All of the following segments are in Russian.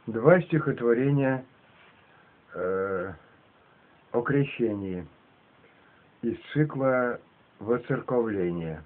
Два стихотворения о крещении из цикла «Воцерковление».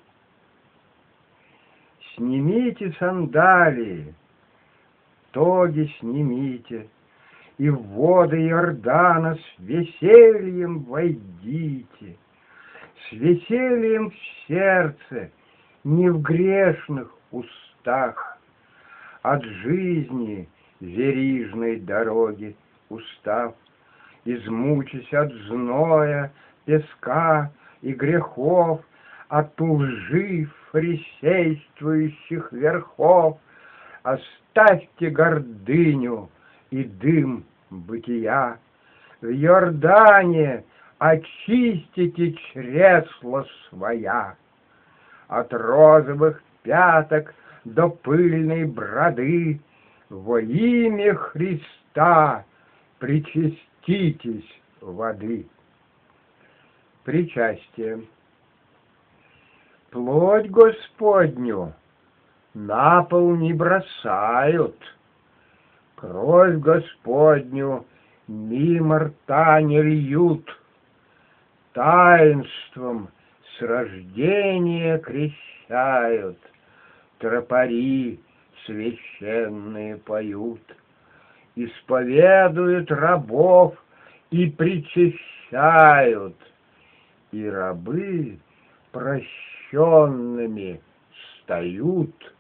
Снимите сандалии, тоги снимите, и в воды Иордана с весельем войдите, с весельем в сердце, не в грешных устах, от жизни верижной дороги устав, измучись от зноя, песка и грехов, от лжи фарисействующих верхов. Оставьте гордыню и дым бытия, в Иордане очистите чресла своя. От розовых пяток до пыльной броды во имя Христа причаститесь воды. Причастие. Плоть Господню на пол не бросают, кровь Господню мимо рта не льют, таинством с рождения крещают, тропари священные поют, исповедуют рабов и причащают, и рабы прощенными встают.